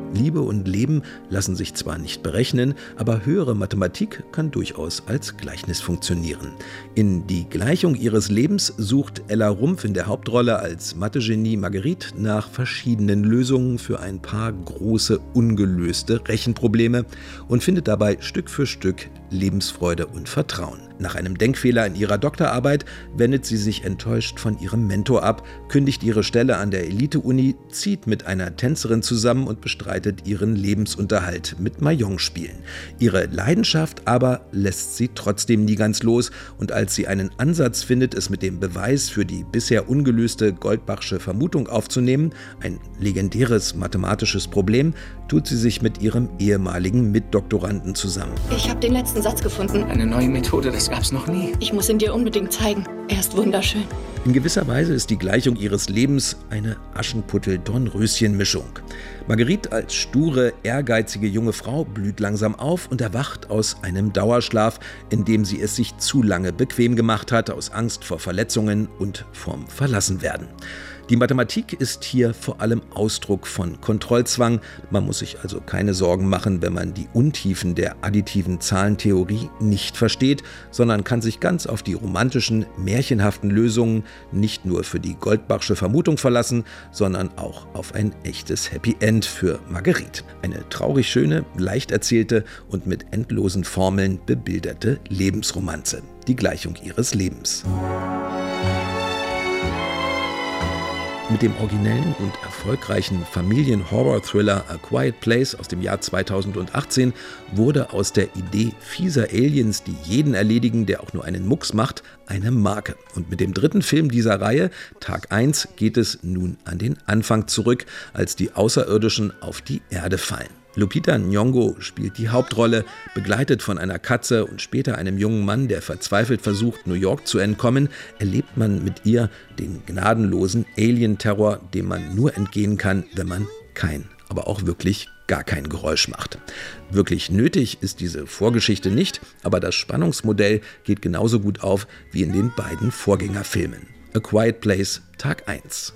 Liebe und Leben lassen sich zwar nicht berechnen, aber höhere Mathematik kann durchaus als Gleichnis funktionieren. In Die Gleichung ihres Lebens sucht Ella Rumpf in der Hauptrolle als Mathe-Genie Marguerite nach verschiedenen Lösungen für ein paar große, ungelöste Rechenprobleme und findet dabei Stück für Stück Lebensfreude und Vertrauen. Nach einem Denkfehler in ihrer Doktorarbeit wendet sie sich enttäuscht von ihrem Mentor ab, kündigt ihre Stelle an der Elite-Uni, zieht mit einer Tänzerin zusammen und bestreitet ihren Lebensunterhalt mit Mahjong-Spielen. Ihre Leidenschaft aber lässt sie trotzdem nie ganz los und als sie einen Ansatz findet, es mit dem Beweis für die bisher ungelöste Goldbachsche Vermutung aufzunehmen, ein legendäres mathematisches Problem, tut sie sich mit ihrem ehemaligen Mitdoktoranden zusammen. Ich habe den letzten Satz gefunden. Eine neue Methode, das gab's noch nie. Ich muss ihn dir unbedingt zeigen. Er ist wunderschön. In gewisser Weise ist die Gleichung ihres Lebens eine Aschenputtel-Dornröschen-Mischung. Marguerite als sture, ehrgeizige junge Frau blüht langsam auf und erwacht aus einem Dauerschlaf, in dem sie es sich zu lange bequem gemacht hat, aus Angst vor Verletzungen und vorm Verlassenwerden. Die Mathematik ist hier vor allem Ausdruck von Kontrollzwang. Man muss sich also keine Sorgen machen, wenn man die Untiefen der additiven Zahlentheorie nicht versteht, sondern kann sich ganz auf die romantischen, märchenhaften Lösungen nicht nur für die Goldbachsche Vermutung verlassen, sondern auch auf ein echtes Happy End für Marguerite. Eine traurig schöne, leicht erzählte und mit endlosen Formeln bebilderte Lebensromanze. Die Gleichung ihres Lebens. Mit dem originellen und erfolgreichen Familien-Horror-Thriller A Quiet Place aus dem Jahr 2018 wurde aus der Idee fieser Aliens, die jeden erledigen, der auch nur einen Mucks macht, eine Marke. Und mit dem dritten Film dieser Reihe, Tag 1, geht es nun an den Anfang zurück, als die Außerirdischen auf die Erde fallen. Lupita Nyong'o spielt die Hauptrolle, begleitet von einer Katze und später einem jungen Mann, der verzweifelt versucht, New York zu entkommen, erlebt man mit ihr den gnadenlosen Alien-Terror, dem man nur entgehen kann, wenn man kein, aber auch wirklich gar kein Geräusch macht. Wirklich nötig ist diese Vorgeschichte nicht, aber das Spannungsmodell geht genauso gut auf wie in den beiden Vorgängerfilmen. A Quiet Place, Tag 1.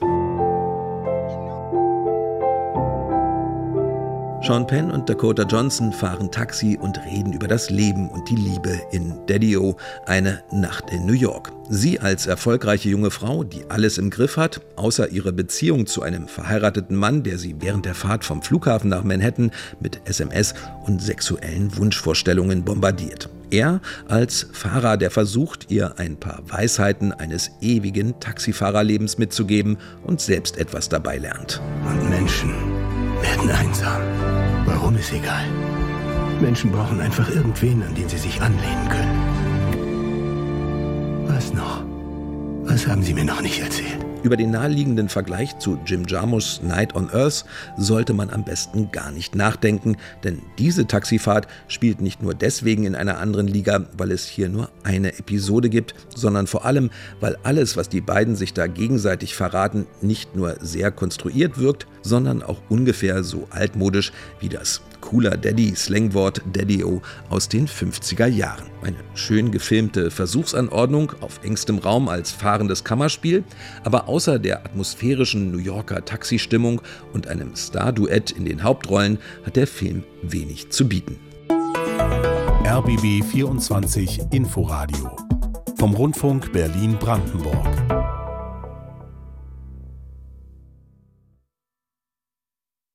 Sean Penn und Dakota Johnson fahren Taxi und reden über das Leben und die Liebe in Daddy-O, eine Nacht in New York. Sie als erfolgreiche junge Frau, die alles im Griff hat, außer ihre Beziehung zu einem verheirateten Mann, der sie während der Fahrt vom Flughafen nach Manhattan mit SMS und sexuellen Wunschvorstellungen bombardiert. Er als Fahrer, der versucht, ihr ein paar Weisheiten eines ewigen Taxifahrerlebens mitzugeben und selbst etwas dabei lernt. Und Menschen werden einsam. Warum ist egal. Menschen brauchen einfach irgendwen, an den sie sich anlehnen können. Was noch? Was haben Sie mir noch nicht erzählt? Über den naheliegenden Vergleich zu Jim Jarmuschs Night on Earth sollte man am besten gar nicht nachdenken, denn diese Taxifahrt spielt nicht nur deswegen in einer anderen Liga, weil es hier nur eine Episode gibt, sondern vor allem, weil alles, was die beiden sich da gegenseitig verraten, nicht nur sehr konstruiert wirkt, sondern auch ungefähr so altmodisch wie das cooler Daddy-Slangwort Daddy-O aus den 50er Jahren. Eine schön gefilmte Versuchsanordnung auf engstem Raum als fahrendes Kammerspiel, aber außer der atmosphärischen New Yorker Taxistimmung und einem Star-Duett in den Hauptrollen hat der Film wenig zu bieten. RBB 24 Inforadio vom Rundfunk Berlin-Brandenburg.